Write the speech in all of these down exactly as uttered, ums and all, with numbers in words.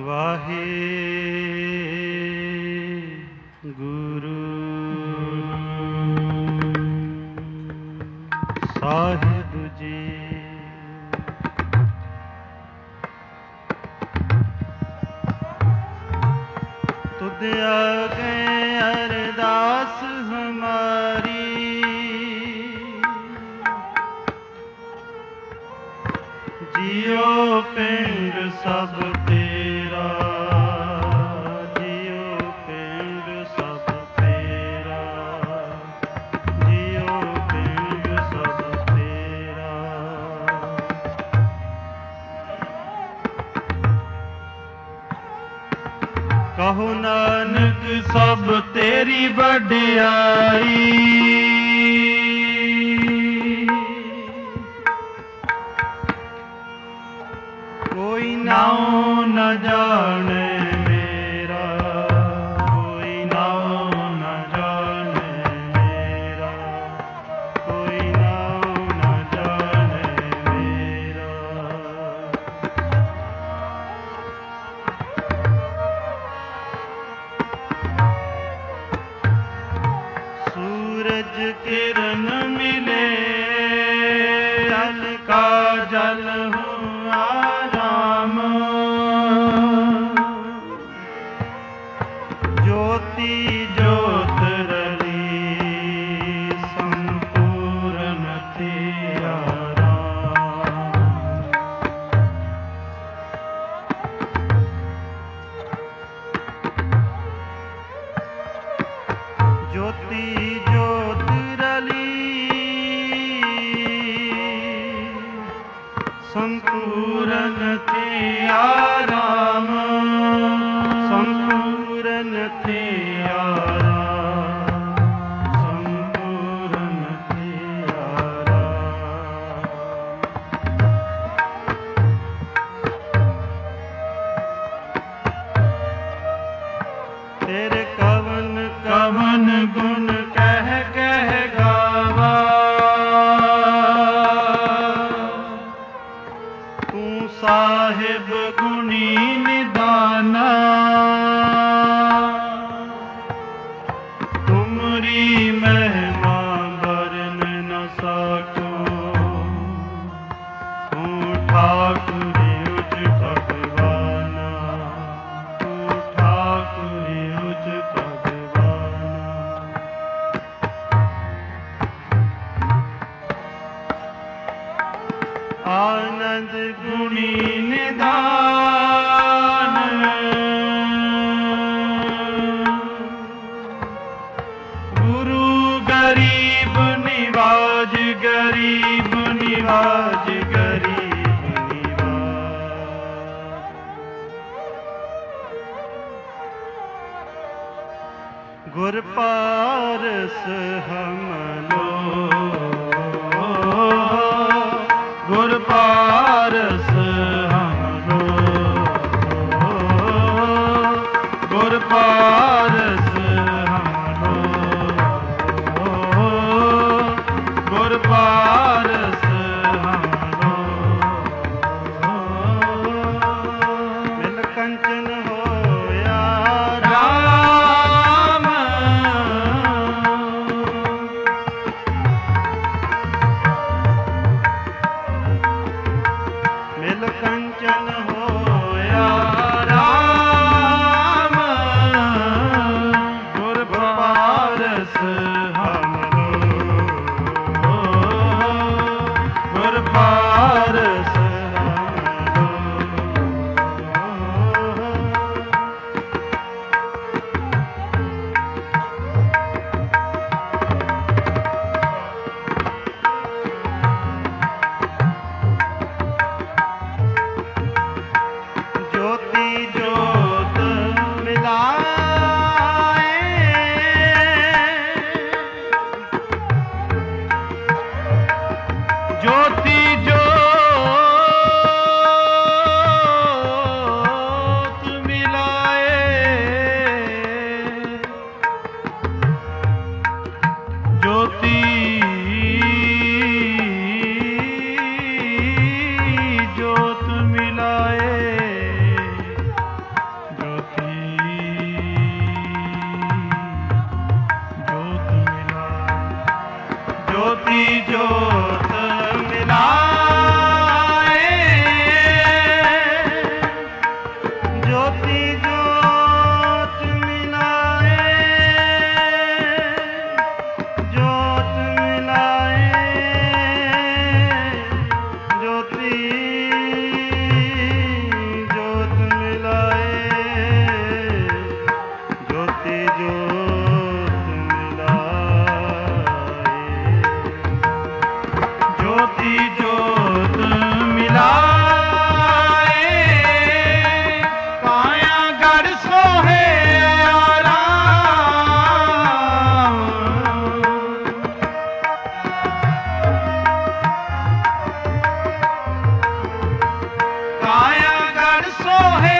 वाहे गुरु साहिब जी। तुद आगे अरदास हमारी, जियो पिंड सब तेरा, जियो पिंड सब तेरा, जियो पिंड सब तेरा। कहो नानक सब तेरी बड़ाई, कोई नाम न जाने मेरा, कोई नाम न जाने मेरा, कोई नाम न जाने मेरा। सूरज किरण मिले जल का जल हुआ राम, ज्योति ज्योत रली संपूर्ण थिया राम। ज्योति ज्योत रली संपूर्ण थिया राम, संपूर्ण थिया राम, संपूर्ण थिया राम। तेरे कवन कवन गुण कह कह गावा, तू साहिब गुणी निदाना। तुमरी महिमा बरन न सको, तू ठाकुर उच भगवाना, तू ठाकुर उच भगवाना। आनंद गुणी निदान, गुरु गरीब निवाज, गरीब निवाज, गरीब निवाज। गुर पारस हम लो, गुर पारस हम लो, गुर पारस हम लो, गुर पारस हम लो। मिल कंचन होया राम, मिल कंचन होया राम, गुर पारस हम लो, गुर पारस हम लो। ज्योति ज्योत मिलाए ज्योति ज्योत मिलाए, ज्योति ज्योत मिलाए, ज्योत मिलाए, ज्योति ज्योत मिलाए, ज्योति ज्योत मिलाए, ज्योति ज्योत मिलाए, काया गढ़ सोहे आराम, काया गढ़ सोहे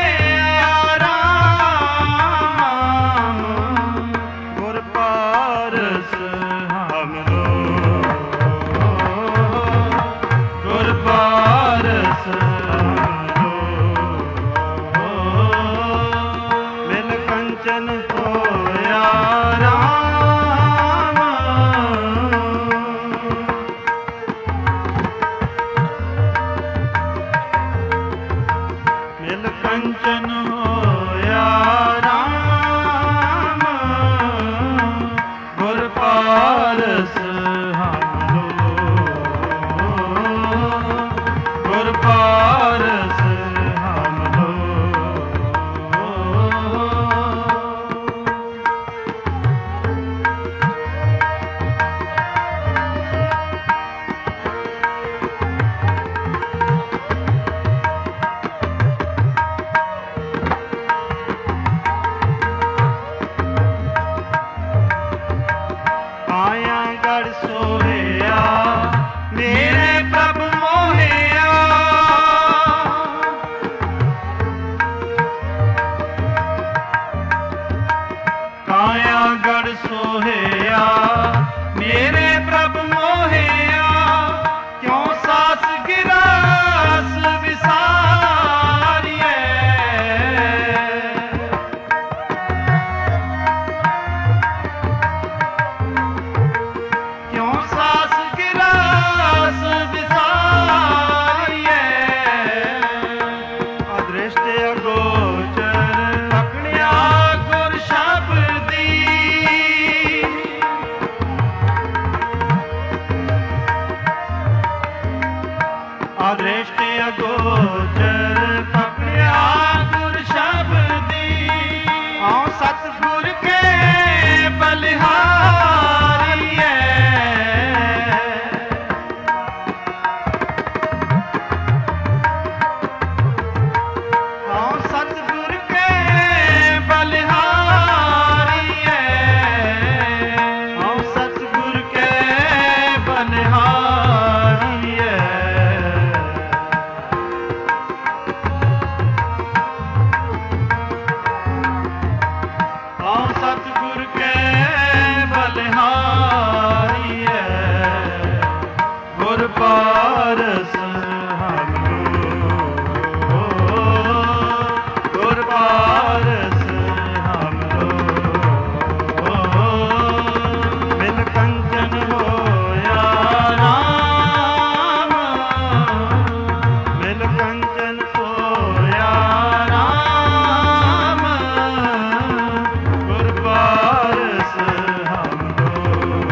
आराम, गुर पारस हम लोग, गुर पारस हम लोग, मिल कंचन होया राम, मिल कंचन होया राम, गुर पारस हम लोग, गुर पारस हम लोग। काया गढ़ सोहया मेरे प्रभु मोहया, काया गढ़ सोहया मेरे प्रभु मोहया, क्यों सास गिरास विसारिए, क्यों सास गिरास विसारिए, अदृष्ट अगोचर पकड़िया गुर शब्दी, अदृष्ट अगोचर पकड़िया गुर शब्दी, आओ सतगुर के बलिहारिए, आओ सतगुर के बलिहारिए, आओ सतगुर के बलिहारिए, आओ सतगुर के बलिहारिए, गुर पारस हम लोग, गुर पारस हम लोग, मिल कंचन होया राम, मिल कंचन होया राम, गुर पारस हम लोग,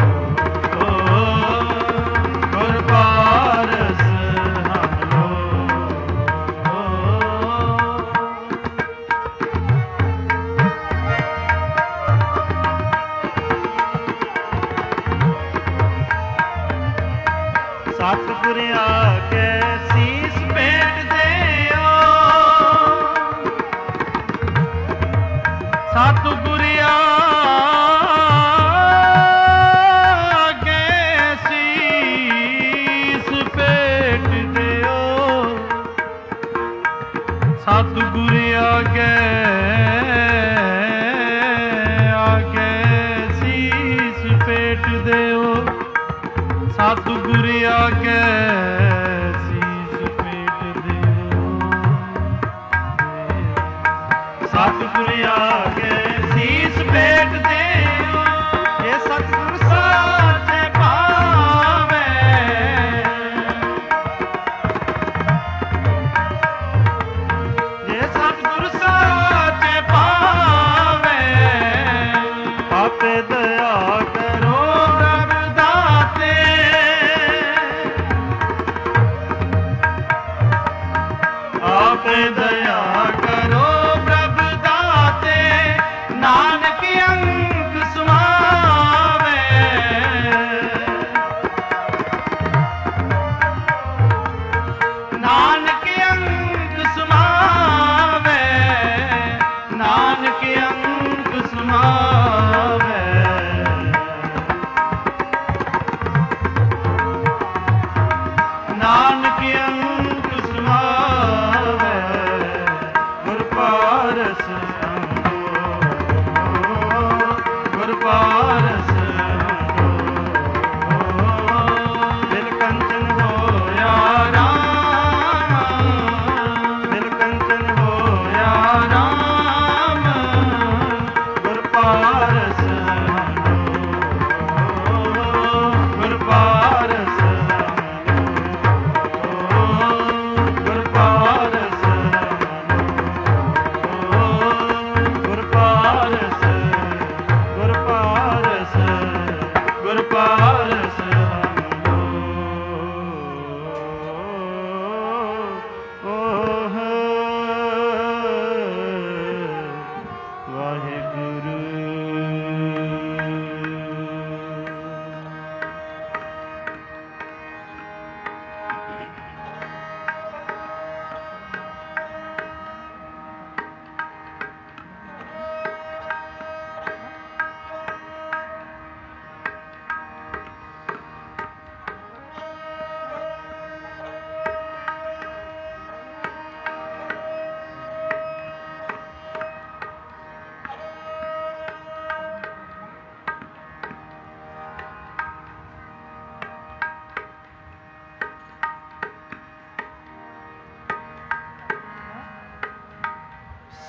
गुर पारस हम लोग। सतगुर आगे सीस भेंट देओ, सतगुर आगे सीस भेंट देओ, सतगुर आगे आगे सीस भेंट देओ, सतगुर आगे सीस भेंट देओ, सतगुर आगे सीस भेंट देओ, ये सतगुर साचे पावे,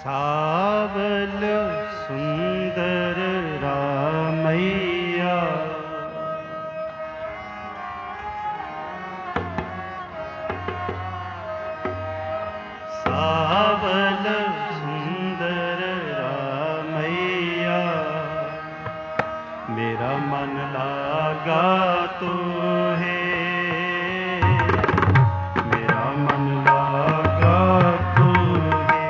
सावल सुंदर रामैया, सावल सुंदर रामैया, मेरा मन लागा तो है, मेरा मन लागा तो है,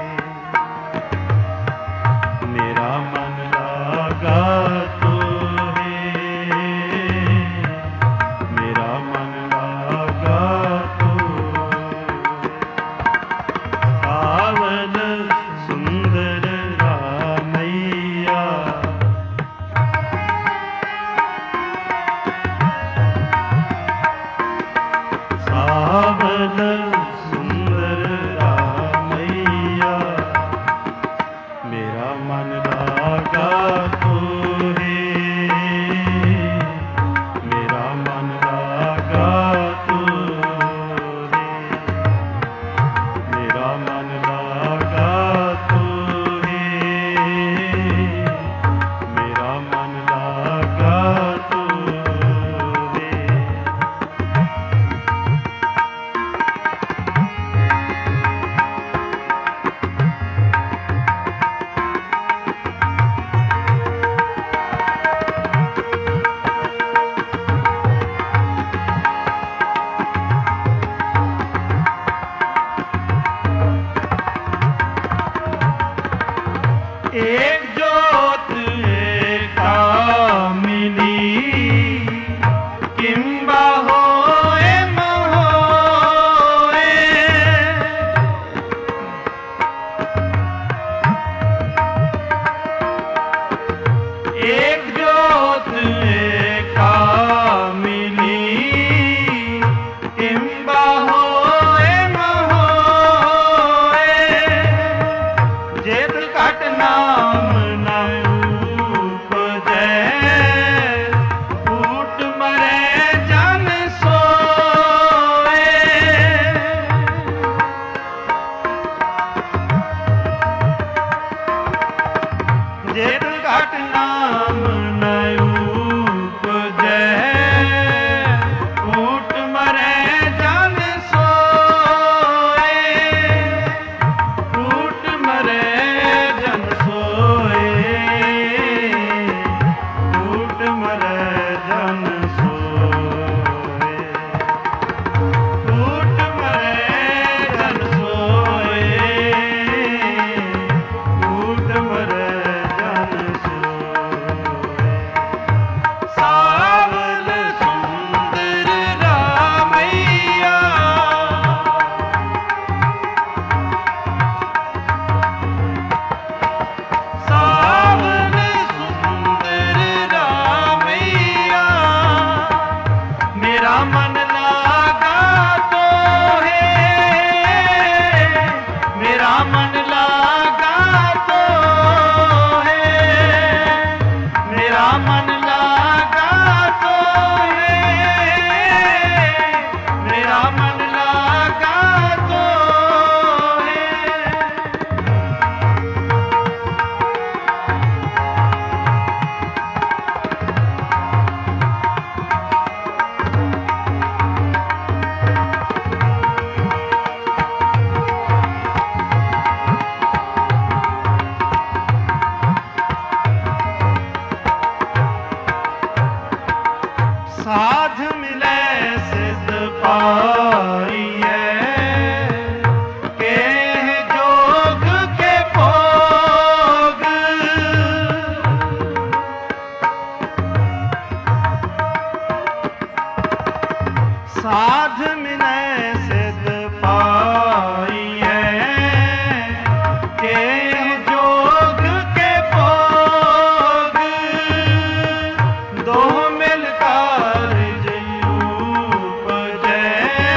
मेरा मन लागा तो है, मेरा मन लागा तो सावल सुंदर रामैया, सावल सुंदर रामैया, मेरा मन लागा तो है, मेरा मन लागा तो है, मेरा मन लागा तो है, मेरा मन लागा तो है। एक जोत कामिनी, किंबा होए महोए, एक जोत कामिनी, किंबा होए महोए, जेत घट नाम न उपजै, फूट मरे जन सोए, जेत घट नाम न उपजै, फूट मरे जन सोए, फूट मरे जन सोए, फूट मरे जन सोए, फूट मरे जन सोए, फूट मरे जन सोए। सावल सुंदर रामैया, सावल सुंदर रामैया, मेरा मन लागा तो है, मेरा मन लागा तो है, मेरा मन लागा तो है, मेरा मन लागा तो है। साध मिले सिद्ध पाइए, के जोग के भोग, साध मिले सिद्ध पाइए, के जोग के भोग, दो मिलकर उपजै,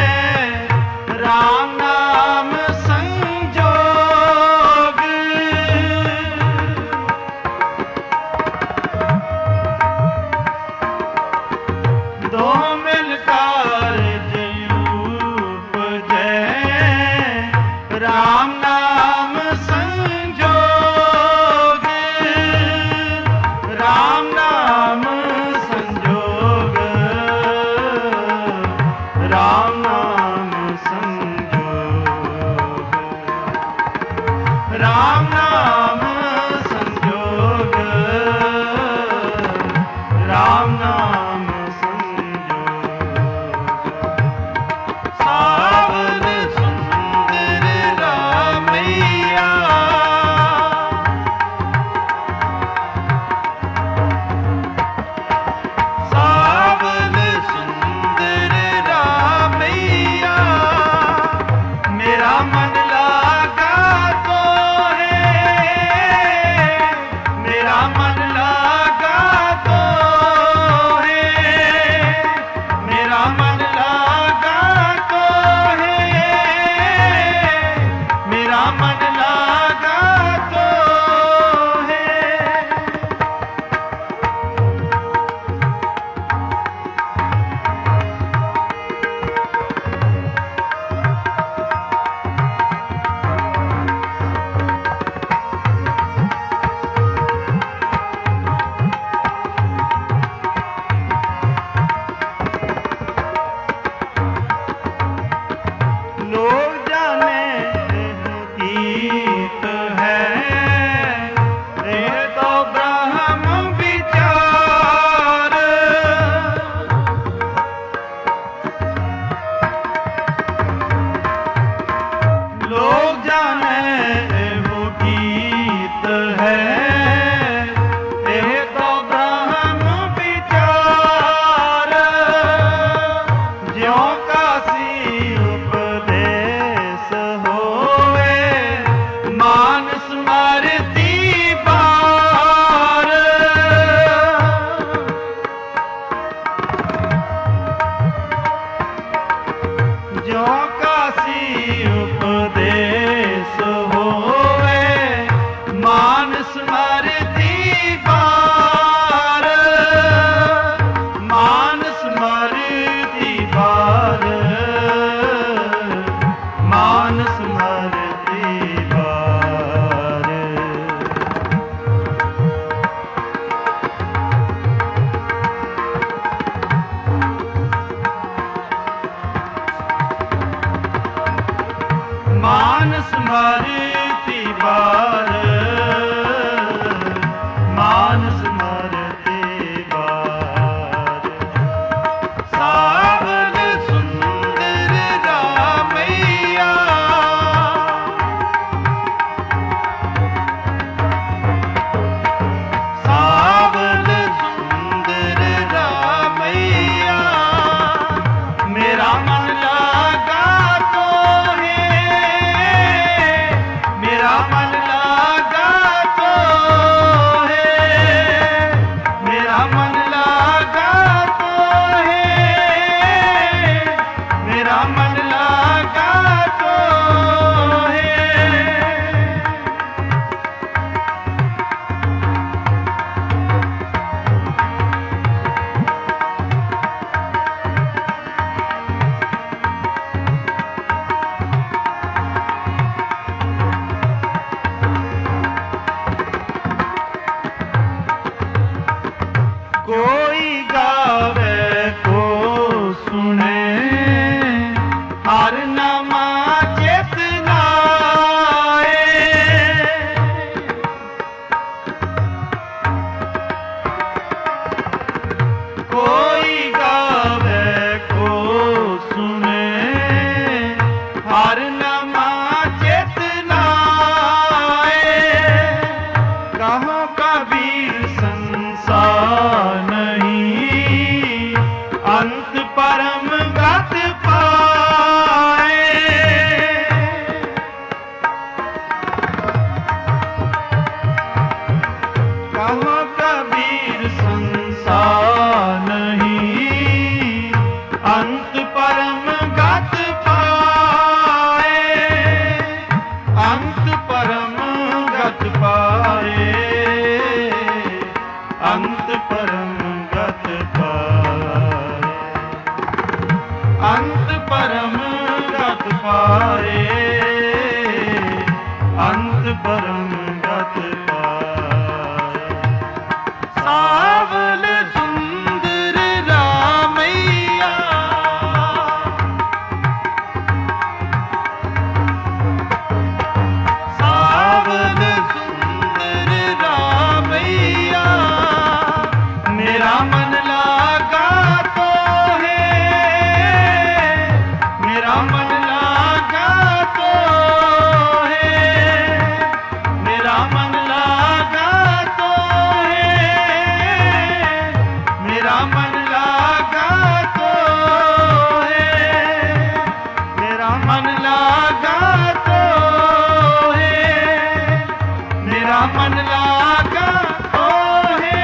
राम नाम संजोग, दो मिलकर राम नाम सावन सुंदर रामैया सावन सुंदर रामैया मेरा मन लागा तो है मेरा मन लागा तो है मेरा मन लागा तो है मेरा मन लागा तो है लोग जाने गीत है ये तो ब्रह्म विचार लोग जाने वो गीत है ये तो ब्रह्म विचार ज्यों काशी उपदेश होवे मानस मरती बार ज्यों काशी उपदेश होवे मानस मरती बार मानस मरती बार मानस मरती बार मानस मरती बार मानस मरती बार सावन सुंदर रामैया सावन सुंदर रामैया मेरा मन लागा तो मेरा मन लागा तो है मेरा मन लागा तो है मेरा मन लागा तो है कोई गावे को सुने हर नमा चेतनाए कोई गावे को सुने हर नमा चेतनाए कहो कबीर संसार नहीं मेरा मन लागा तो है, मेरा मन लागा तो है, मेरा मन लागा तो है।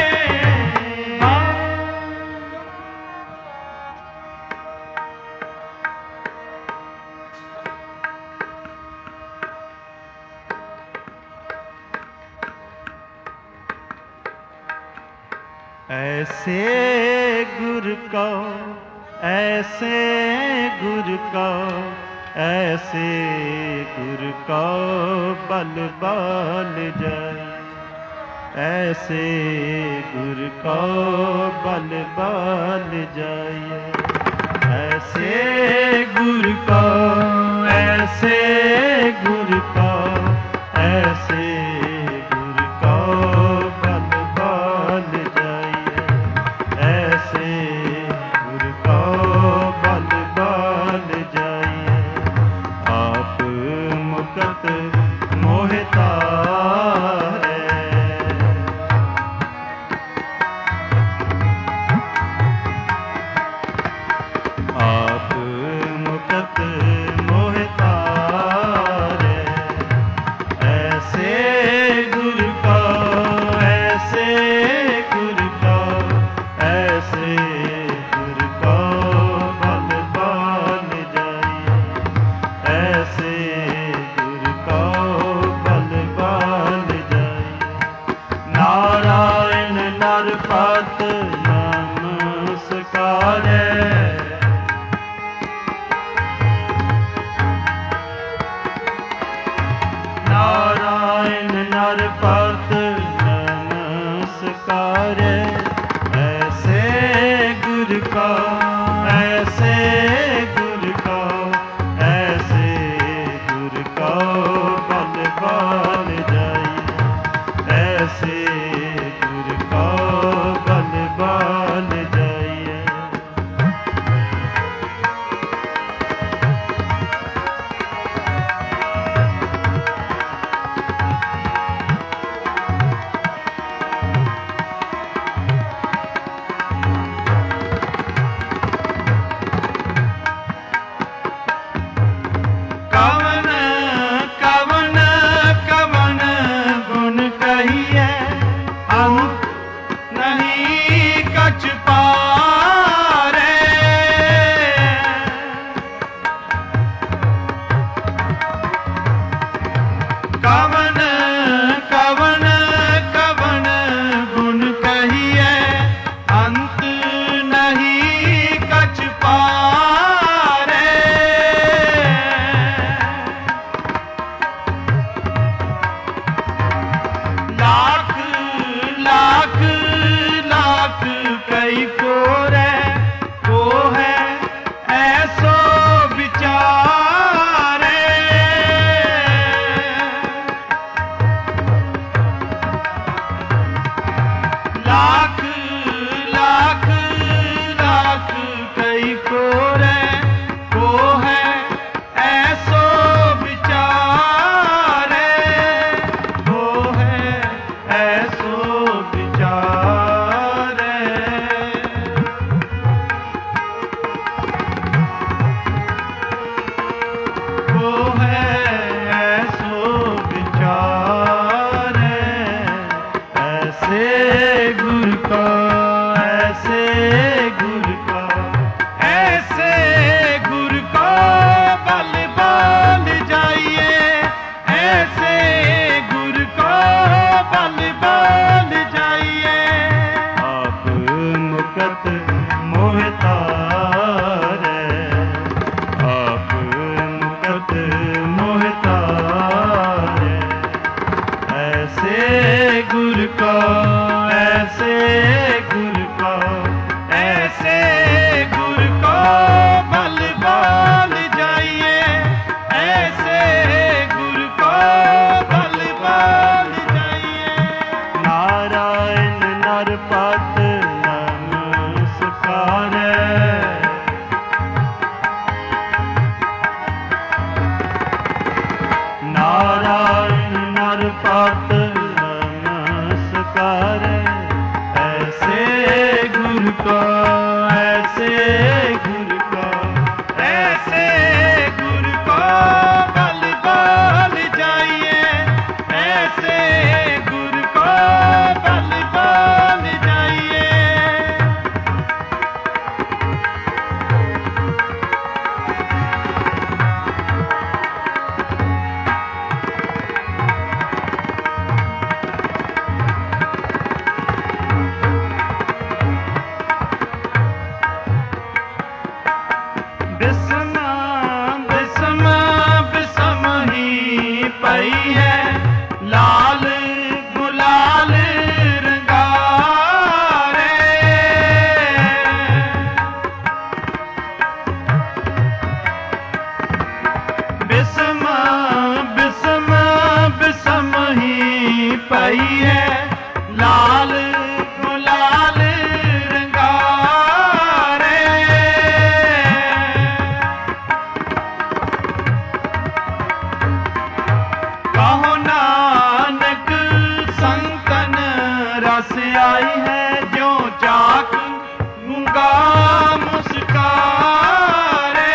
ऐसे गुरु को, ऐसे गुरु को, ऐसे गुरु को बल बल जाए, ऐसे गुरु को बल बल जाए, ऐसे गुरु को, ऐसे गुरु को, ऐसे गुरु को बल बल जाए, ऐसे गुरु को बल बल जाए। आप मुकत मोहिता आप मुकत मोहिता रे, ऐसे गुरु को, ऐसे गुरु को, ऐसे गुरु को बल बल जाइए, ऐसे गुरु को बल बल जाइए। नारायण नरपत नमस्कार, नारायण नरपत नमस्कार, ऐसे गुरु को, ऐसे गुरु को, ऐसे गुरु को बल बल जाइए, ऐसे गुरु को बल बल जाइए। कवन कवन कवन गुण कहिए, अंत नहीं कछ पारे। कवन कवन कवन गुण कहिए, अंत नहीं कछ पारे। लाख लाख लाख कई को रे, को है ऐसो विचारे। लाख लाख लाख कई को रे, को है ऐसो विचारे, वो है ऐसो विचारे। वो है ऐसो विचारे, ऐसे गुरु को, ऐसे गुरु को, ऐसे गुरु को बल बल जाइए, ऐसे गुरु को बल बल जाइए। आप मुकत मोहिता रे, आप मुकत मोहिता रे, ऐसे गुरु को, ऐसे गुरु को, ऐसे गुरु को बल बल जाइए, ऐसे गुरु को बल बल जाइए। नारायण नरपत नमस्कार, को, ऐसे गुरु को, ऐसे गुरु को बल बल जाइए, ऐसे गुरु को बल बल जाइए। बिस्म बिस्म बिस्म ही पई है, लाल गुलाल रंगारे। बिस्म बिस्म बिस्म ही पई है, लाल गुलाल रंगारे। कहो नानक संतन रस आई है, जो चाक गूंगा मुस्कारे।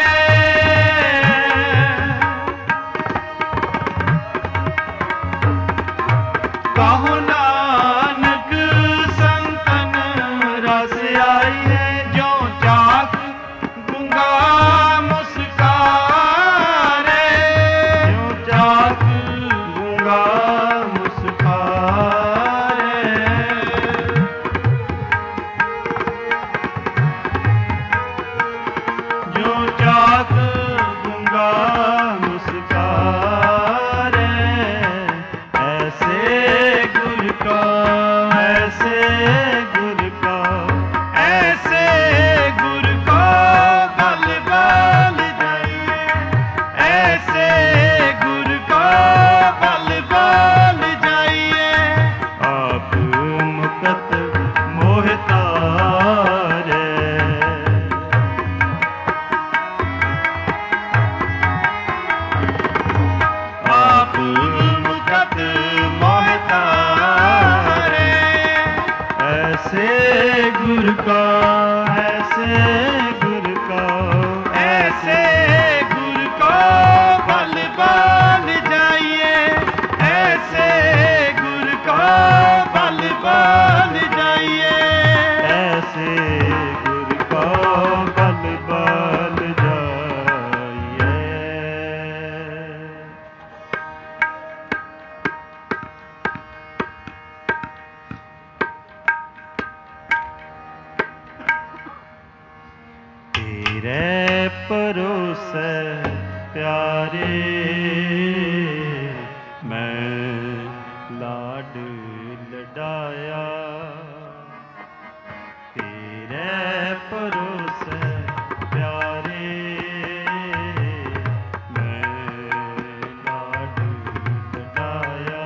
कहो नानक संतन रस आई है, जो चाक गूंगा मुस्कारे। जो चाक गूंगा मुस्कारे। जो चाक गूंगा मुस्कारे, ऐसे गुरु को, ऐसे गुरु को, ऐसे गुरु को बल बल जाइए, ऐसे गुरु को बल बल जाइए। आप मुकत मोहतारे। आप मुकत मोहतारे। ऐसे गुरु को, ऐसे गुरु को, ऐसे गुरु को बल बल जाइए, ऐसे गुरु को बल बल जाइए। ऐसे गुरु को बल बल जाइए। तेरे परोसे प्यारे, मैं लाड लडाया। तेरे परोसे प्यारे, मैं लाड लडाया।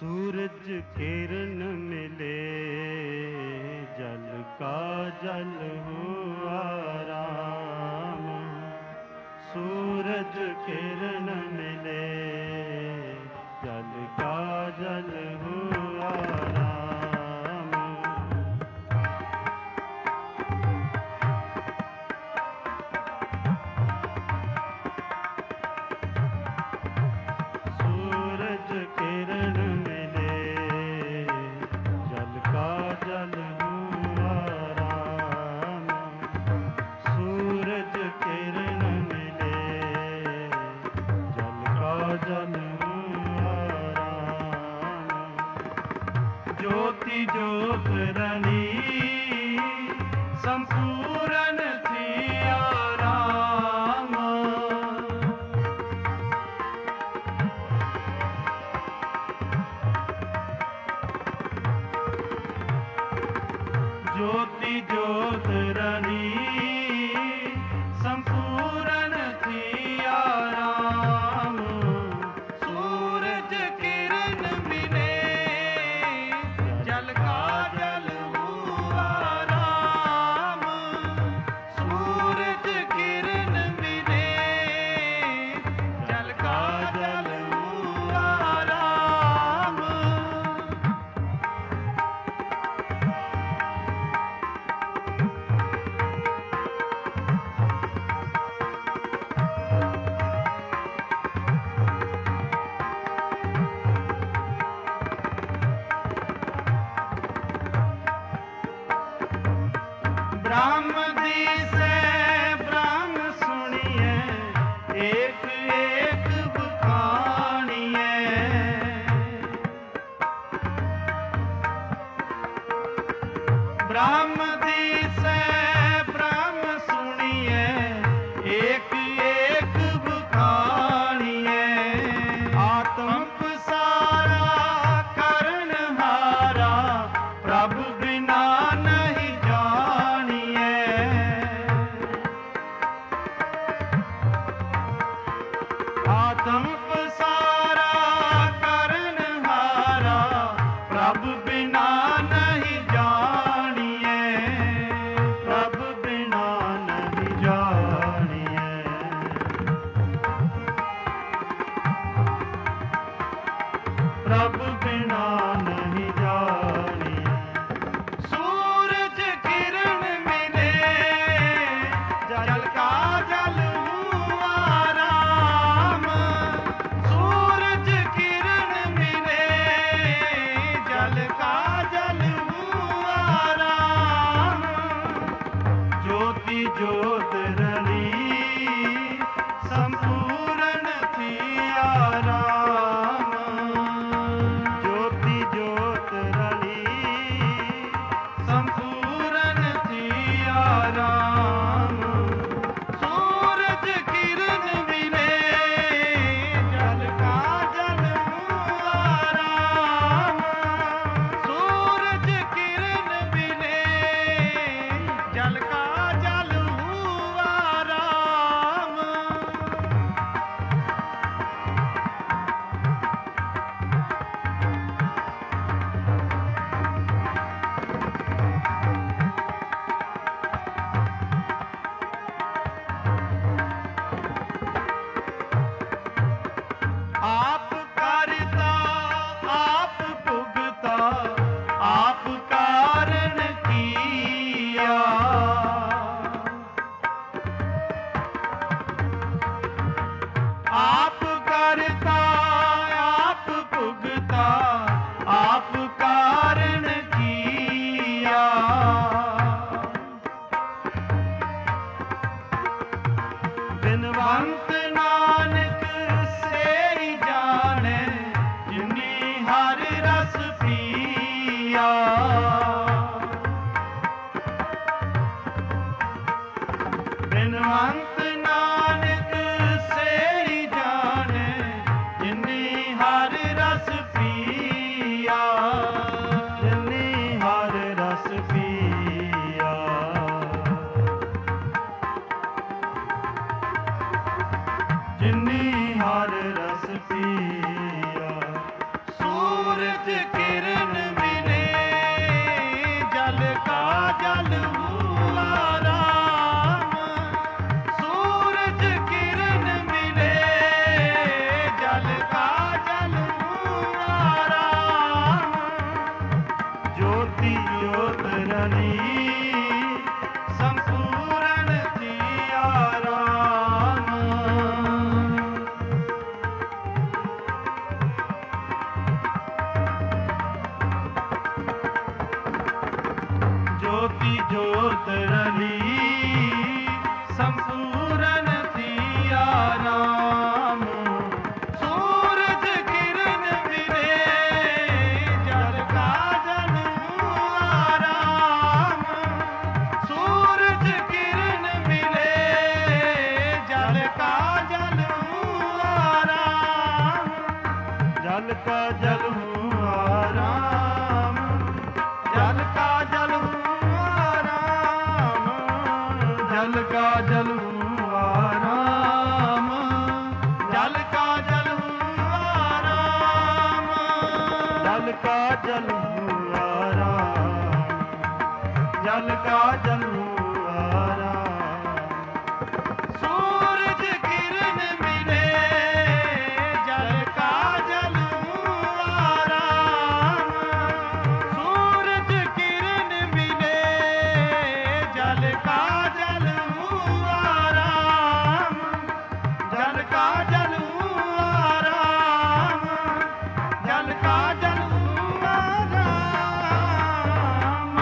सूरज किरण मिले जल का जल हुआ राम। सूरज किरण मिले जल का जल हुआ राम। सूरज किरण मिले जल का जल हुआ राम। सूरज किरण मिले जल का जल हुआ राम। ज्योति ज्योत रली संपूर्ण थिया राम। ज्योति ज्योत रली संपूर्ण थिया राम। सूरज किरण मिले जल का जल हुआ राम। सूरज किरण मिले जल का जल हुआ राम। ब्रह्म दिसे ब्रह्म सुनिए एक एक बखानिए। ब्रह्म दिसे ब्रह्म सुनिए एक एक बखानिए। आत्म सारा करण हारा प्रभु बिना नहीं जानिए। आत्म सारा करण हारा प्रभु बिना नहीं जानिए। प्रभु बिना नहीं जानिए। प्रभु बिना नहीं जानिए। सूरज किरण मिले जल का जल हुआ राम। सूरज किरण मिले जल का जल हुआ राम। ज्योति ज्योत रली संपूर्ण थिया राम। ज्योति ज्योत रली संपूर्ण थिया राम। सूरज किरण मिले जल का जल हुआ राम। सूरज किरण मिले जल का जल हुआ राम। आप करता आप भुगता आप कारण किया। आप करता आप भुगता आप कारण किया। बिनवंत नानक से ही जाने जिन्नी हर रस पिया। बिनवंत नानक से ही जाने जिन्नी हर रस पिया। जिन्नी हर रस पिया। जिन्नी हर रस पिया। सूरज जोत रली संपूर्ण थिया राम। सूरज किरण मिले जल का जल हुआ राम। सूरज किरण मिले जल का जल हुआ राम। जल का जल हुआ राम जल का जल हुआ राम। जल का जल हुआ राम। जल का जल हुआ राम। जल का जल हुआ राम। जल का जल हुआ राम। सूरज किरण मिले जल का जल हुआ राम। सूरज किरण मिले जल का जल हुआ राम। जल का जल हुआ राम। जल का जल हुआ राम।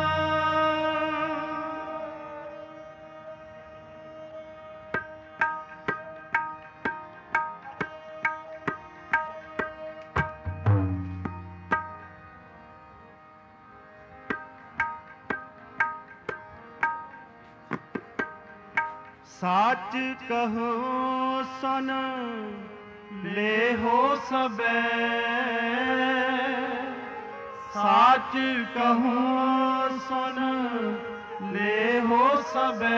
साच कहो सन ले हो सबे। साच कहूँ सुन ले हो सबे।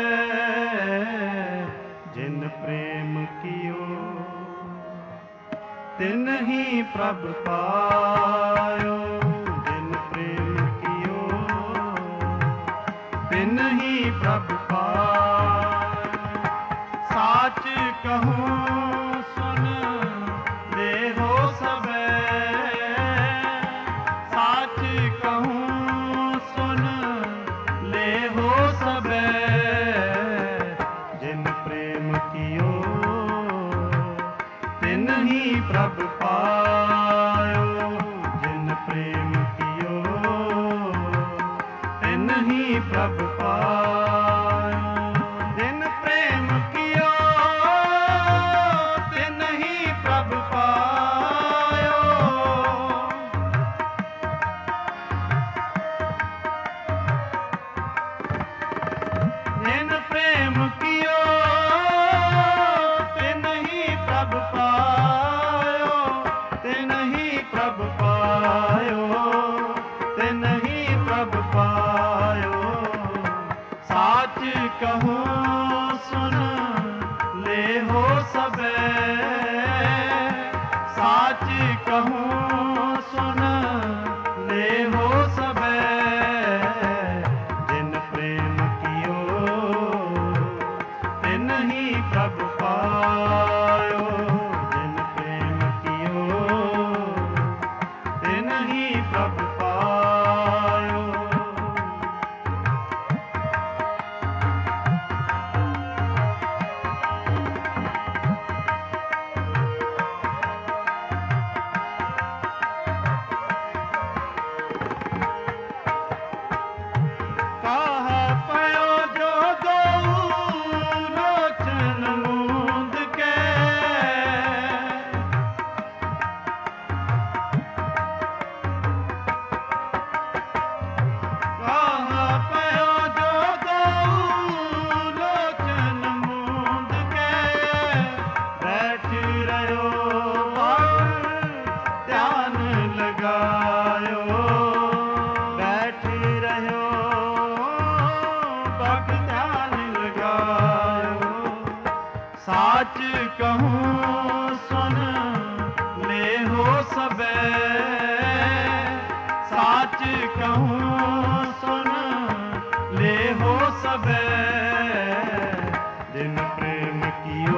जिन प्रेम कियो तिन ही प्रभ पायो। जिन प्रेम कियो तिन ही प्रभ पायो। साच कहूँ सुन ले हो सबे। साच कहूँ सुन ले हो सबे। जिन प्रेम कियो तिन ही प्रभ पायो। जिन प्रेम कियो तिन ही प्रभ पायो। जिन प्रेम कियो तिन ही प्रभ पायो। जिन प्रेम कियो तिन ही प्रभ पायो। तिन ही प्रभ पायो। तिन ही प्रभ पायो। साच कहूँ सुन ले हो सबे। साच कहूँ सुन ले हो सबे। जिन प्रेम कियो तिन ही प्रभ पायो। जिन प्रेम कियो तिन ही प्रभ पायो। काहा पयो जो दो लोचन मूंद के। काहा पयो जो दो लोचन मूंद के। बैठ रहो ध्यान लगायो। बैठ रहो भग ध्यान लगायो। साच कहूँ सुन ले हो सबे। साच कहूँ सुन ले हो सबे। जिन प्रेम कियो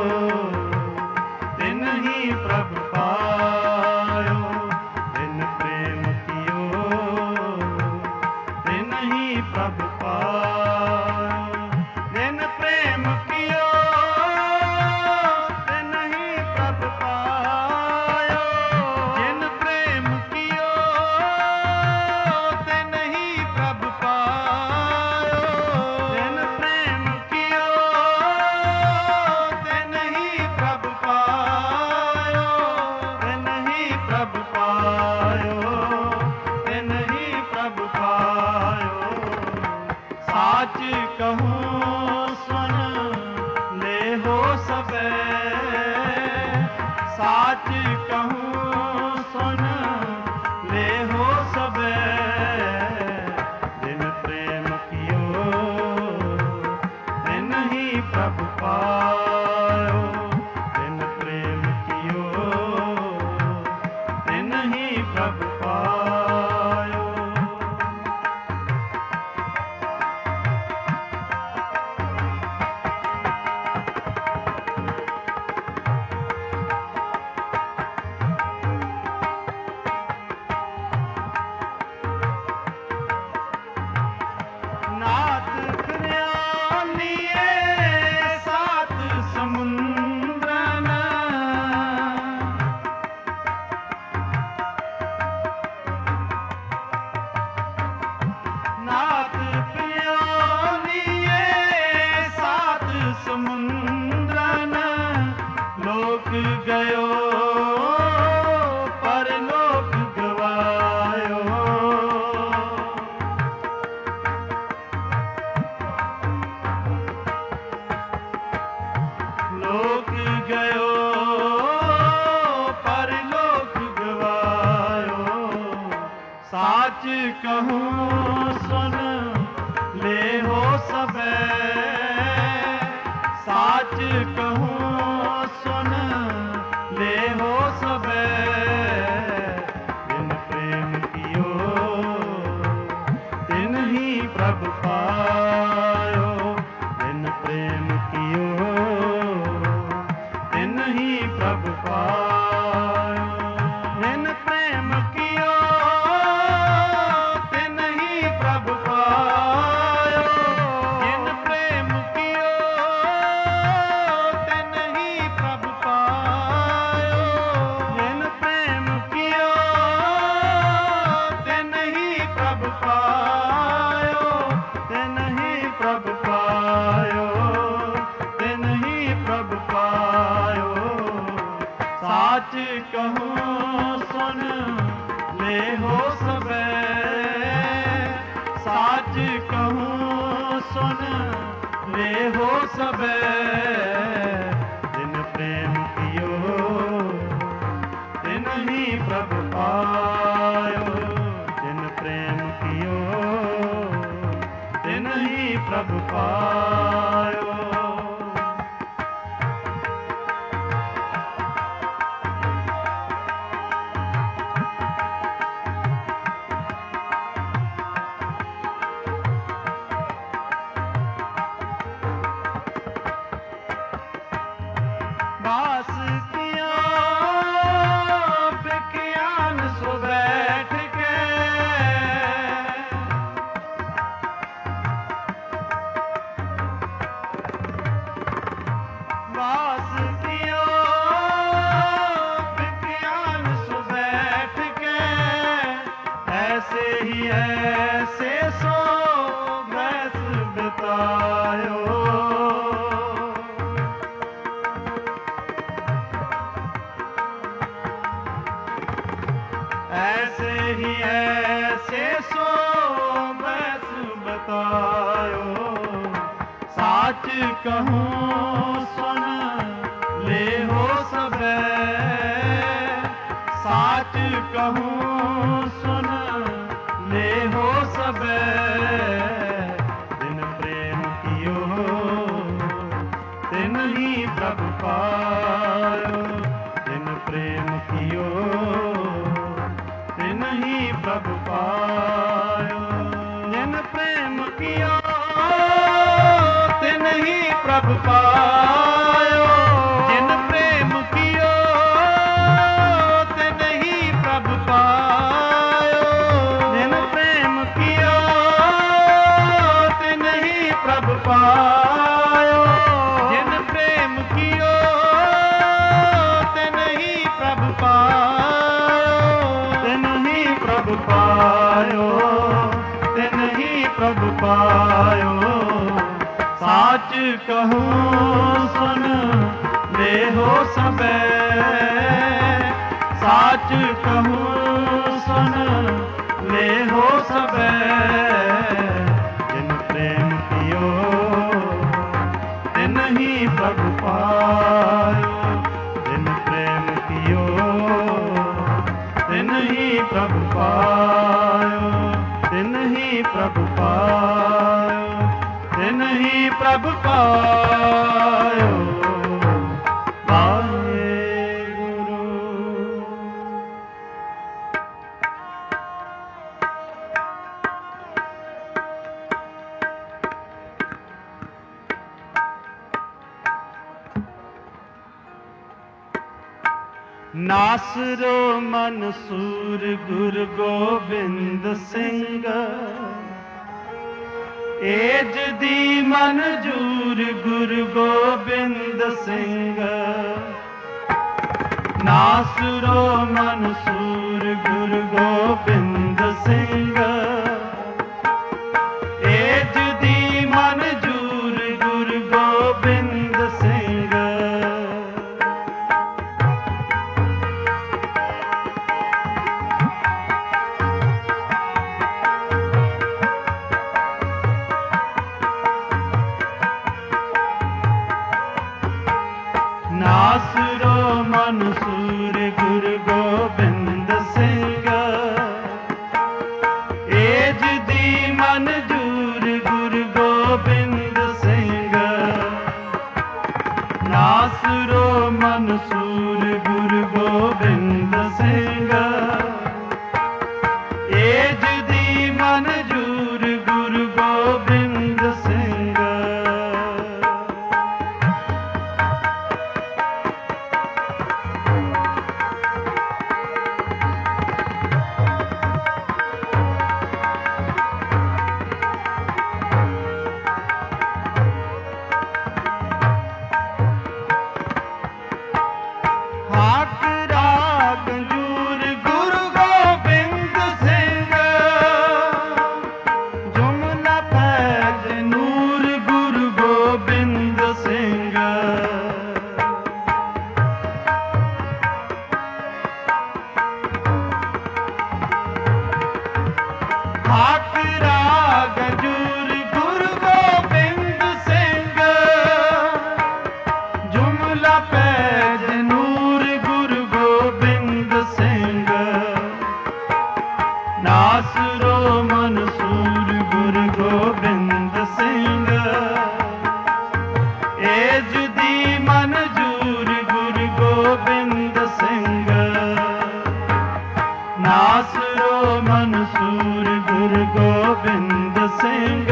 तिन ही प्रभ पायो। जिन प्रेम कियो तिन ही प्रभ पायो। जिन प्रेम कियो तिन ही प्रभ पायो। जिन प्रेम कियो तिन ही प्रभ पायो। साच कहूँ सुन ले हो सबे, साच कहूँ सुन ले हो सबे। जिन प्रेम कियो तिन ही प्रभु पायो, जिन प्रेम कियो तिन ही प्रभु पायो। नाथ फिरिया लिए सात समुंद्रन, नाथ फिरिया लिए सात समुंद्रन। लोक गयो परलोक गवायो, लोक गयो परलोक गवायो। साच कहूँ सुन ले हो सबे, साच कहूँ सुन ले हो सबे। जिन प्रेम कियो तिन ही प्रभु पायो, जिन प्रेम कियो तिन ही प्रभु पायो। जिन प्रेम कियो तिन ही प्रभु पायो, जिन प्रेम कियो तिन ही प्रभु पायो। जिन प्रेम कियो तिन ही प्रभु पायो, तिन ही प्रभु पायो, तिन ही प्रभु पायो। साच कहूँ सुन ले हो सबे, साच कहूँ सुन ले हो सबे। जिन प्रेम कियो तिन ही प्रभु पायो, जिन प्रेम कियो तिन ही प्रभु पायो। वास किया विज्ञान सो बैठ के, वास किया विज्ञान सो बैठ के। ऐसे ही ऐसे सो बस बितायो, ऐसे ही ऐसे सो बस बतायो। साच कहूँ सुन ले हो सबे, साच कहूँ सुन ले हो सबे। जिन प्रेम कियो तिन ही प्रभु पायो, जिन प्रेम कियो तिन ही प्रभु पायो। जिन प्रेम कियो तिन ही प्रभु पायो, जिन प्रेम कियो तिन ही प्रभु पायो। जिन प्रेम कियो तिन ही प्रभु पायो, जिन प्रेम कियो तिन ही प्रभु पायो, तिन ही प्रभु पायो, तिन ही प्रभु पायो। साच कहूँ सुन ले हो सबे, साच कहूँ सुन ले हो सबे। जिन प्रेम प्रभ पायो वाहेगुरु। नासरो मनसूर गुरु गोबिंद सिंह, एज दी मंजूर गुरु गोबिंद सिंह। नासरो मनसूर गुरु गोबिंद सिंह, एज दी मंजूर गुरु गोबिंद सिंह। नासरो मनसूर गुरु गोबिंद सिंह, एज दी मंजूर गुरु गोबिंद सिंह। नासरो मनसूर गुरु गोबिंद सिंह, एज दी मंजूर गुरु गोबिंद सिंह। हाकरा गजूर गुरु गोबिंद सिंह, जुमला पैज नूर गुरु गोबिंद सिंह। नासरो मनसूर गुरु गोबिंद सिंह, एज दी मंजूर गुरु गोबिंद सिंह। नासरो मनसूर गुरु गोबिंद सिंह,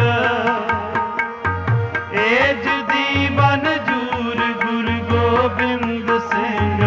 एज दी मंजूर गुरु गोबिंद सिंह।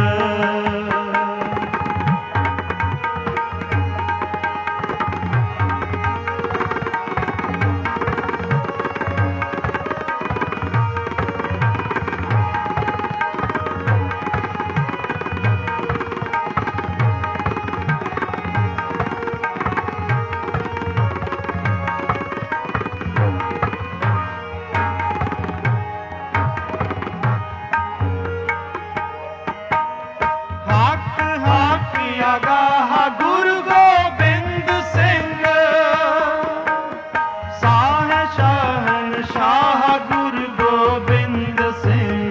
गाह गुरु गोबिंद सिंह, साह शहन शाह गुरु गोबिंद सिंह।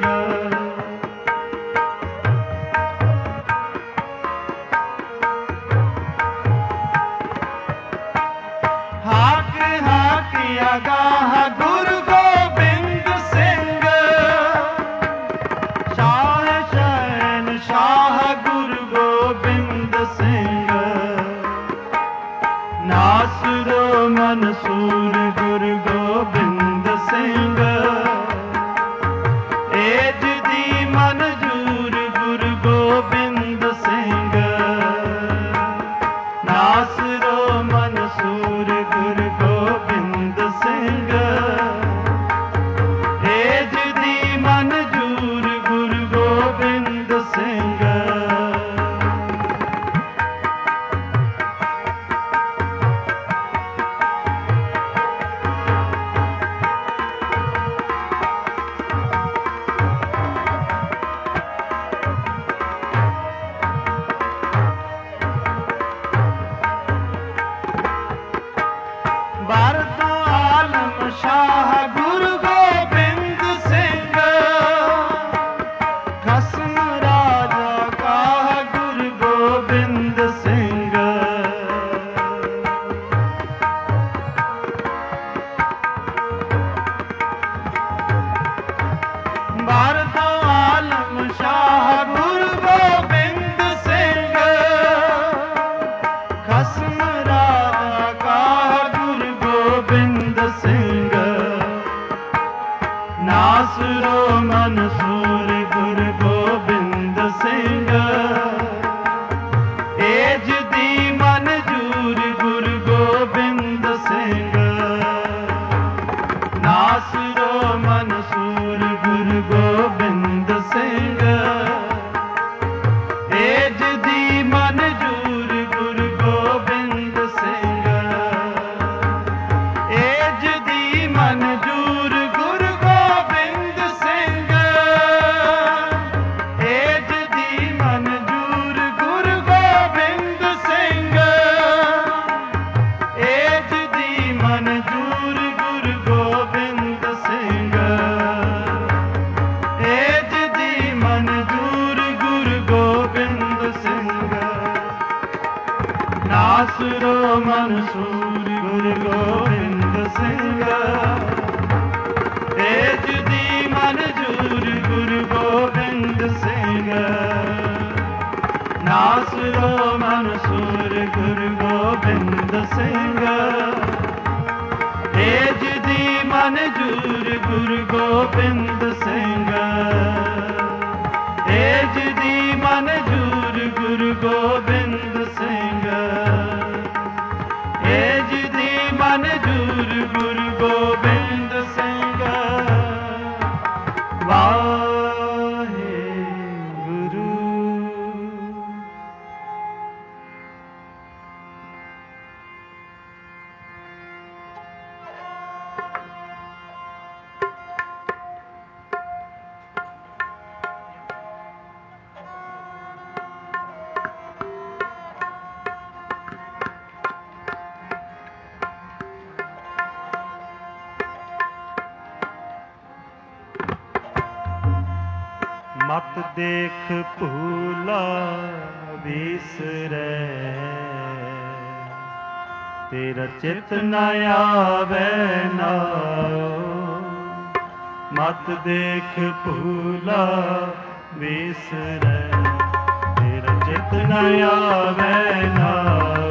हाक हाक गाह गुरु गोबिंद सिंह, शाह शहन शाह गुरु गोबिंद सिंह। नासरो मनसूर गुरु गोबिंद सिंह, एज दी मंजूर गुरु गोबिंद सिंह। नासरो मनसूर गुरु गोबिंद सिंह, नासुरो मनसूर गुरु गोबिंद सिंह एज दी मनजूर गुरु गोबिंद सिंह नासुरो मनसूर गुरु गोबिंद सिंह एज दी मनजूर गुरु गोबिंद सिंह एज दी मनजूर गुरु गोबिंद सिंह एज दी मनजूर गुरु गोबिंद सिंह एज दी मनजूर गुरु गोबिंद सिंह एज दी मनजूर गुरु गोबिंद सिंह नासुरो मनसूर गुरु गोबिंद सिंह एज दी मनजूर गुरु गोबिंद सिंह नासुरो मनसूर गुरु गोबिंद सिंह एज दी मनजूर गुरु गोबिंद सिंह एज दी मनजूर गुरु गोबिंद सिंह एज दी मनजूर गुरु गोबिंद सिंह वाहेगुरु। मत देख भूला बिसरै तेरा चित न आवे नाओ मत देख भूला बिसरै तेरा चित न आवे नाओ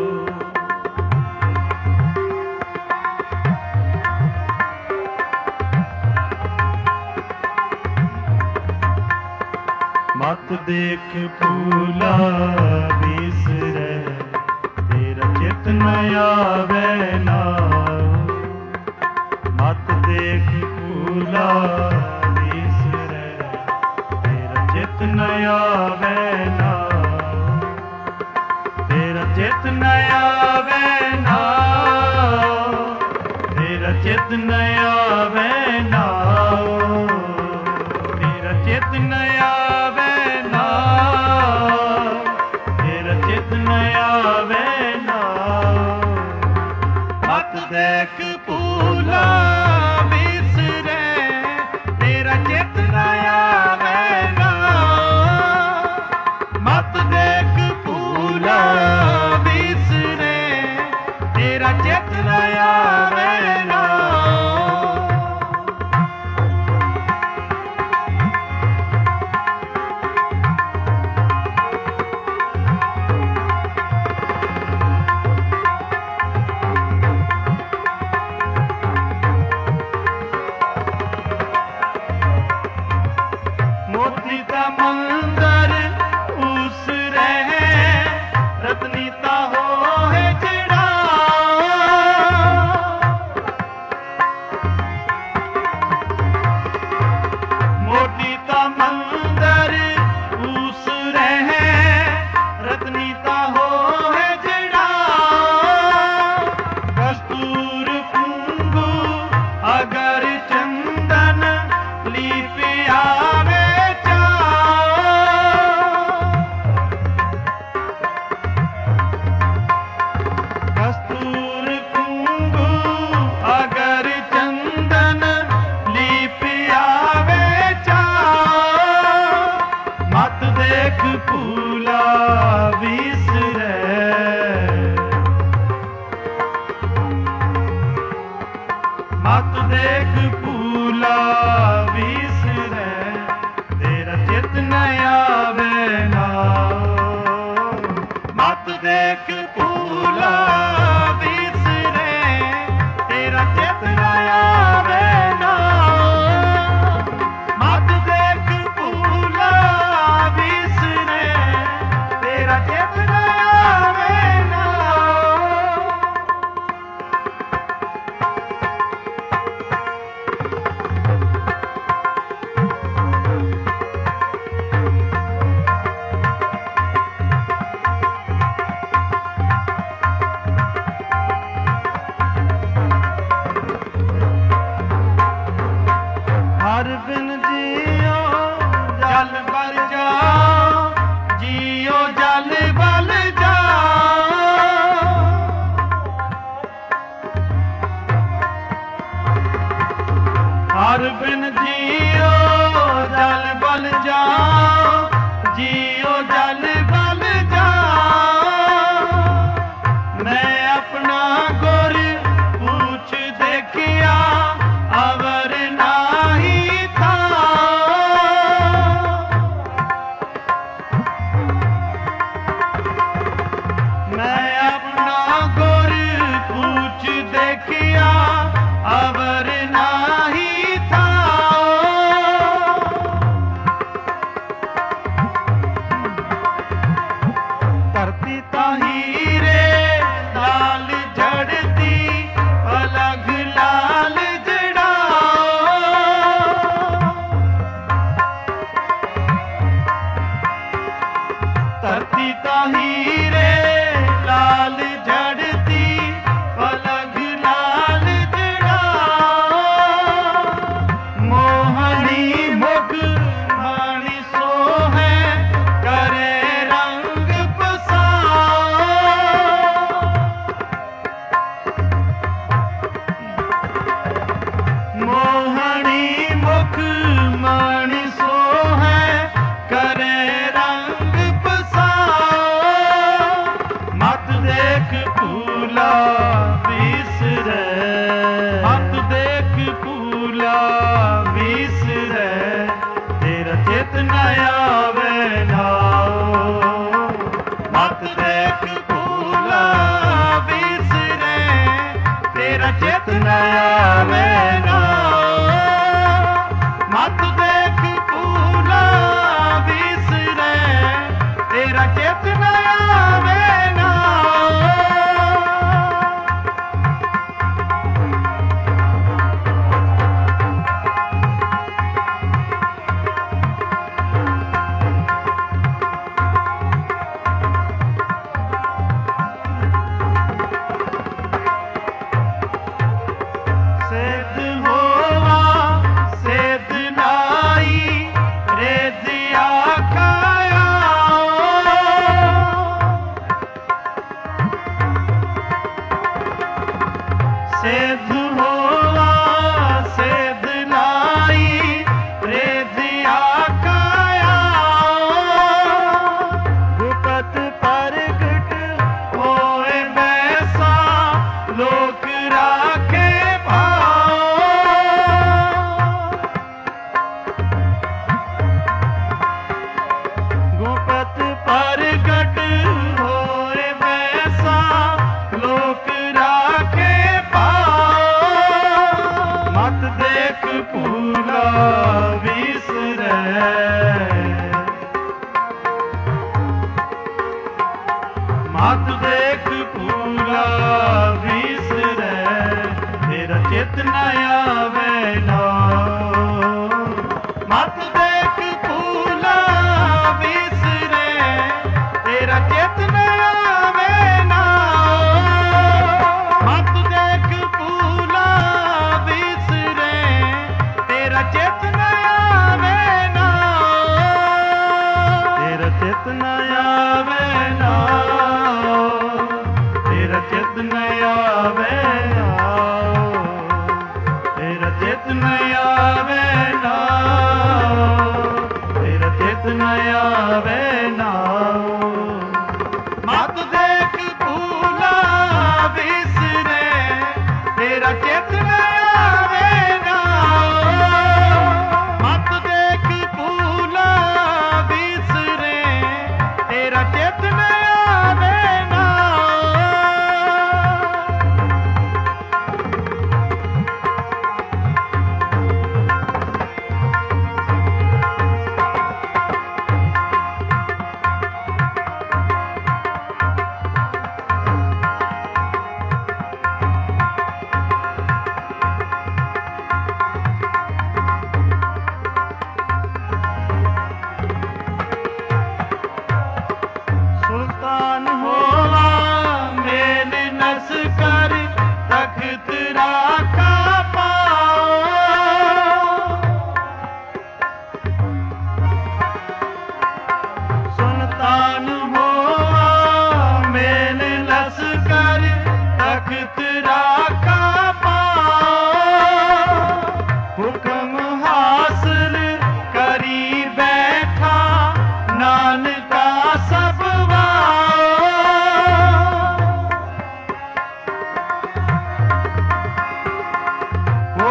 मत देख भूला बिसरै तेरा चित न आवे नाओ मत देख भूला बिसरै तेरा चित न आवे नाओ तेरा चित न आवे नाओ तेरा चित न आवे नाओ तेरा चित न आवे देख भूला बिसरै तेरा चित न आवे नाओ मत देख भूला बिसरै तेरा चित न आवे नाओ मंदर उस रहे रत्नीता हो है जड़ा मोटी ता मंदर उस रहे रत्नीता हो है जड़ा कस्तूर कुंगू अगर चंदन लीपिया भूला बिसरै मत देख भूला बिसरै तेरा चित न आवे नाओ मत देख भूला बिसरै तेरा चित न आवे नाओ बिन जियो जल बल जाओ, जियो जल बल जाओ। हर बिन जियो जल बल जाओ, जियो जल बल जाओ। मैं अपना गुर पूछ देखिया अवर नाही था। मैं अपना गुर पूछ देखिया अवर नाही था। धरती ताही रे लाल झड़ती अलग लाल धरती ताही रे लाल झड़ती अलग लाल जड़ाओ। मोहनी मुख मानी सो है करे रंग बसाओ। मोहनी मुख मानी सो है करे रंग मत देख फूला बिसरे, मत देख फूला बिसरे, तेरा चित न आवे नाओ। मत देख फूला बिसरे, तेरा चित न आवे नाओ। मत देख फूला बिसरे, तेरा चित न आवे सेध होवा सेध लाई रेदिया कायाओ। गुपत परगट होए बैसा लोक राखे भाओ। गुपत परगट होए बैसा लोक राखे मत देख फूला बिसरे, मत देख फूला बिसरे, तेरा चित न आवे नाओ। मत देख फूला बिसरे, तेरा चित न आवे नाओ। मत देख फूला बिसरे, तेरा चित न आवे नाओ। तेरा चित न आवे नाओ, तेरा चित न आवे नाओ, तेरा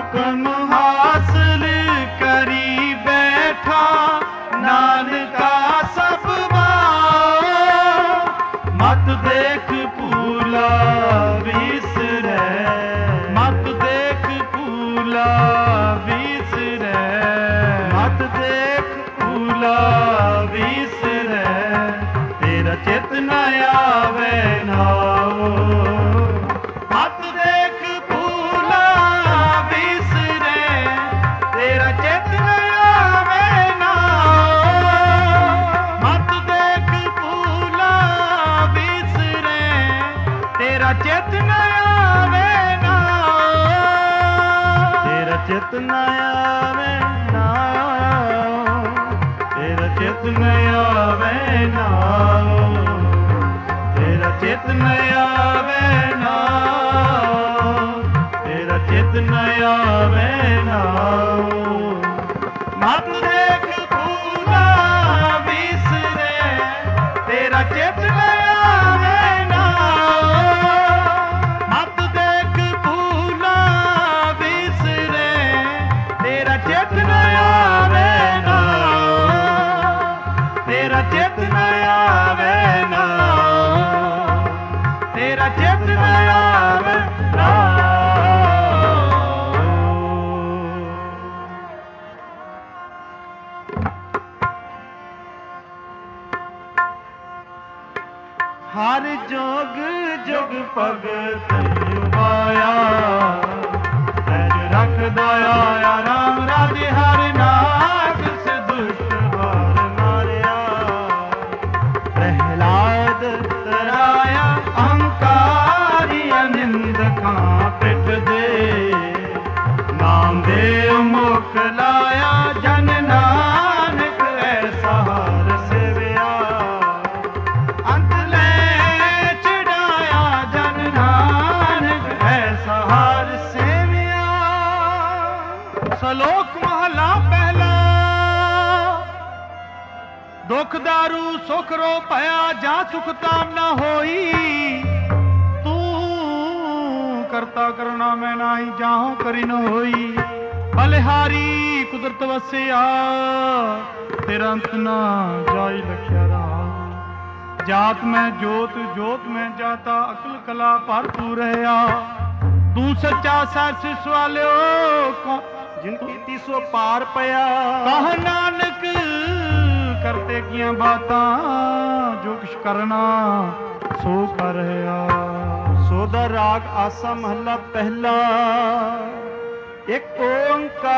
ਹੁਕਮ ਹਾਸਲ ਕਰੀ ਬੈਠਾ ਨਾਨਕਾ ਸਭ ਵਾਓ। ਮਤ ਦੇਖ ਭੂਲਾ ਵਿਸਰੈ, ਮਤ ਦੇਖ ਭੂਲਾ ਵਿਸਰੈ, ਮਤ ਦੇਖ ਭੂਲਾ ਵਿਸਰੈ, ਤੇਰਾ ਚਿਤ ਨ ਆਵੇ ਨਾਉ। ਮਤ ਦੇਖ ਭੂਲਾ ਵਿਸਰੈ, ਤੇਰਾ ਚਿਤ ਨ ਆਵੇ ਨਾਉ। ਮਤ ਦੇਖ ਭੂਲਾ ਵਿਸਰੈ, ਤੇਰਾ ਚਿਤ ਨ ਆਵੇ ਨਾਉ। ਤੇਰਾ ਚਿਤ ਨ ਆਵੇ ਨਾਉ, ਤੇਰਾ ਚਿਤ ਨ ਆਵੇ ਨਾਉ, ਤੇਰਾ ਚਿਤ ਨ ਆਵੇ ਨਾਉ, ਤੇਰਾ ਚਿਤ ਨ ਆਵੇ ਨਾਉ। ਮਤ ਦੇਖ ਭੂਲਾ ਵਿਸਰੈ, ਤੇਰਾ ਚਿਤ ਨ ਆਵੇ ਨਾਉ। ਮਤ ਦੇਖ ਭੂਲਾ ਵਿਸਰੈ, ਤੇਰਾ ਚਿਤ ਨ ਆਵੇ ਨਾਉ, ਤੇਰਾ ਚਿਤ ਨ ਆਵੇ ਨਾਉ, ਤੇਰਾ ਚਿਤ ਨ ਆਵੇ ਨਾਉ। ਹਰ ਜੋਗ ਜੁਗ ਭਗਤ ਉਪਾਇਆ, ਤੈਜ ਰੱਖਦਾ ਆਇਆ ਰਾਮ ਰਾਜੇ ਹਰਿ ਨਾਗ ਸੇ ਦੁਸ਼ਟ ਵਾਰ ਮਾਰਿਆ। ਪ੍ਰਹਿਲਾਦ ਤਰਾਇਆ ਅਹੰਕਾਰੀ ਅਨਿੰਦਕਾਂ ਪਿੱਠ ਦੇ, ਨਾਮ ਦੇ ਮੁਖ ਲਾਇਆ ਜਨ ਨਾਨਕ ਐਸਾ ਹਰ ਸੇਵਿਆ। ਅੰਤ ਲੈ ਚੜਾਇਆ ਜਨ ਨਾਨਕ ਐਸਾ ਹਰ ਸੇਵਿਆ। ਸ਼ਲੋਕ ਮਹਲਾ ਪਹਿਲਾ। ਦੁਖ ਦਾਰੂ ਸੁਖ ਰੋ ਭਇਆ, ਜਾਂ ਸੁਖ ਤਾਮ ਨਾ ਹੋਈ। ਤੂੰ ਕਰਤਾ ਕਰਨਾ ਮੈਂ ਨਾਹੀ, ਜਾਹੋ ਕਰੀ ਨ ਹੋਈ। ਬਲਿਹਾਰੀ ਕੁਦਰਤ ਵਸਿਆ, ਤੇਰਾ ਅੰਤ ਨਾ ਜਾਈ ਲਖਿਆ ਰਾਹ। ਜਾਤ ਮੈਂ ਜੋਤ ਜੋਤ ਮੈਂ ਜਾਤਾ, ਅਕਲ ਕਲਾ ਭਰਪੂਰ ਰਹਾ। ਤੂੰ ਸੱਚਾ ਸੱਚ ਸਵਾਲਿਓ, ਜਿਨ ਕੀਤੀ ਸੋ ਪਾਰ ਪਿਆ। ਕਹ ਨਾਨਕ ਕਰਤੇ ਕੀਆਂ ਬਾਤਾਂ, ਜੋ ਕਿਛ ਕਰਨਾ ਸੋ ਕਰ ਰਿਹਾ। ਸੋਦਾ ਰਾਗ ਆਸਾ ਮਹੱਲਾ ਪਹਿਲਾ। ਇੱਕ ਓੰਕਾਰ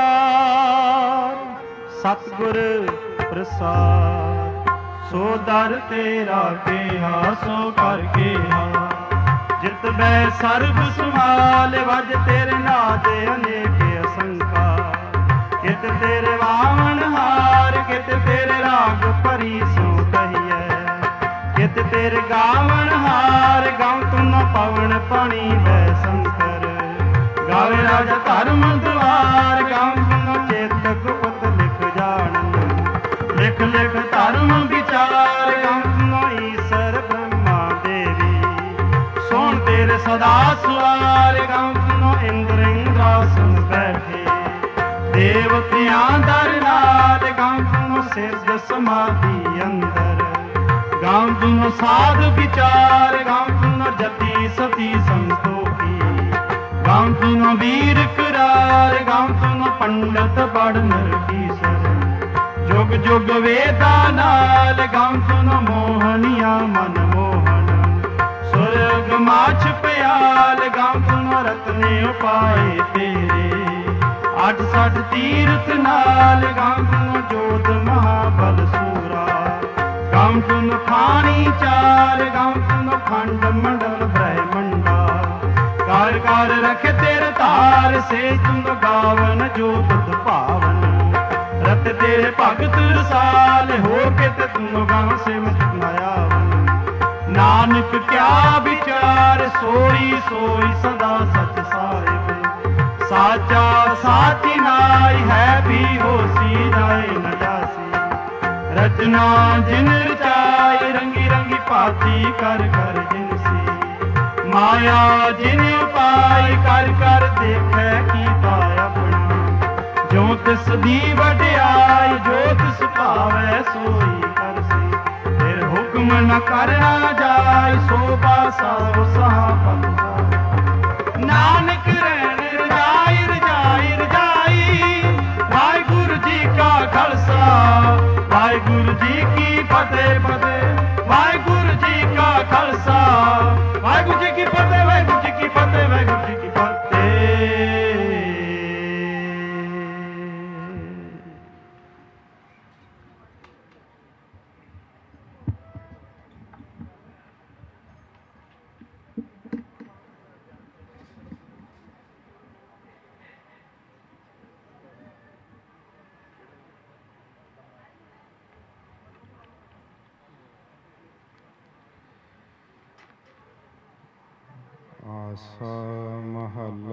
ਸਤਿਗੁਰ ਪ੍ਰਸਾਦ, ਸੋ ਦਰ ਤੇਰਾ ਕਿਹਾ ਸੋ ਕਰ ਕਿਹਾ। ਜਿਤ ਬੈ ਸਰਬ ਸੰਭਾਲ, ਵਜ ਤੇਰੇ ਨਾਦ ਅਨੇਕ ਅਸੰਖਾ। ਕਿਤ ਤੇਰੇ ਵਾਵਣ ਹਾਰ, ਕਿਤ ਤੇਰੇ ਰਾਗ ਭਰੀ ਸੋ ਕਹੀਐ। ਕਿਤ ਤੇਰੇ ਗਾਵਣ ਹਾਰ, ਗਾਉ ਤੁਮ ਨ ਪਵਨ ਪਾਣੀ ਬੈ ਸੰਕਰ। ਗਾਵੇ ਰਾਜਾ ਧਰਮ ਦੁਆਰ, ਗਾਉ ਤੁਮ ਚੇਤਕ ਪੁੱਤ ਲਿਖ ਜਾਣ। ਲਿਖ ਲਿਖ ਧਰਮ ਵਿਚਾਰ, ਗਾਉ ਤੁਮ ਈਸਰ ਬ੍ਰਹਮਾ ਦੇਵੀ। ਸੋਣ ਤੇਰੇ ਸਦਾ ਸਵਾਰ, ਗਾਉ ਤੁਮ ਇੰਦਰ ਇੰਦਰਾਸਨ ਬੈਠੇ। ਦੇਵਤਿਆਂ ਦਰ ਨਾਲ, ਗਾਉ ਤੁਮ ਸਿਰਜ ਸਮਾਧੀ ਅੰਦਰ। ਗਾਉ ਤੁਮ ਸਾਧ ਵਿਚਾਰ, ਗਾਉ ਤੁਮ ਜਤੀ ਸਤੀ ਸੰਤੋਖੀ। ਗਾਉ ਤੁਮ ਵੀਰ ਕਰਾਰ, ਗਾਉ ਤੁਮ ਪੰਡਤ ਬੜ ਨਰਕੀਸਰ। ਜੁਗ ਜੁਗ ਵੇਦਾਂ ਨਾਲ, ਗਾਉ ਤੁਮ ਮੋਹਨੀਆਂ ਮਨ ਮੋਹਨ। ਸੁਰਗ ਮਾਛ ਪਿਆਲ, ਗਾਉ ਤੁਮ ਰਤਨੇ ਉਪਾਏ ਤੇਰੇ। ਅੱਠ ਸੱਠ ਤੀਰਥ ਨਾਲ, ਗਾਉ ਤੁਮ ਜੋਤ ਮਹਾਬਲ ਸੂਰਾ। ਗਾਉ ਤੁਮ ਖਾਣੀ ਚਾਰ, ਗਾਉ ਤੁਮ ਖੰਡ ਮੰਡਲ ਬ੍ਰਹਮੰਡਾ। ਕਰ ਕਰ ਰਖੇ ਤੇਰੇ ਧਾਰ, ਸੇ ਤੁਮ ਗਾਵਨ ਜੋ ਤੁਧ ਭਾਵਨ। ਰਤ ਤੇਰੇ ਭਗਤ ਰਸਾਲ, ਹੋ ਕੇ ਤੇ ਤੁਮ ਗਾਵ ਸਿਮਟ ਨ ਆਵਨ। ਨਾਨਕ ਕਿਆ ਵਿਚਾਰ, ਸੋਈ ਸੋਈ ਸਦਾ ਸਚ ਸਾਹਿਬ। ਸਾਚਾ ਸਾਚੀ ਨਾਈ ਹੈ, ਵੀ ਹੋਸੀ ਜਾਏ ਨ ਜਾਸੀ। ਰਚਨਾ ਜਿਨ ਰਚਾਈ, ਰੰਗੀ ਰੰਗੀ ਭਾਤੀ ਕਰ ਕਰ ਜਿਨਸੀ। ਮਾਇਆ ਜਿਨ ਉਪਾਈ, ਕਰ ਕਰ ਦੇਖੈ ਕੀ ਪਾਇਆ। ਤਿਸ ਦੀ ਵਡਿਆਈ, ਜੋ ਤਿਸ ਭਾਵੈ ਸੋਈ ਕਰਸੀ। ਫਿਰ ਹੁਕਮ ਨ ਕਰਨਾ ਜਾਇ, ਸੋ ਬਾਸਾ ਸਾਹ ਪਤ। ਨਾਨਕ ਰਹਿਣ ਰਜਾਈ ਰਜਾਈ ਰਜਾਈ। ਵਾਹਿਗੁਰੂ ਜੀ ਕਾ ਖਾਲਸਾ, ਵਾਹਿਗੁਰੂ ਜੀ ਕੀ ਫਤਿਹ ਫਤਿਹ। ਵਾਹਿਗੁਰੂ ਜੀ ਕਾ ਖਾਲਸਾ, ਵਾਹਿਗੁਰੂ ਜੀ ਕੀ ਫਤਿਹ, ਵਾਹਿਗੁਰੂ ਜੀ ਕੀ ਫਤਿਹ, ਵਾਹਿਗੁਰੂ ਜੀ ਕੀ ਫਤਿਹ। ਆਸਾ ਮਹੱਲਾ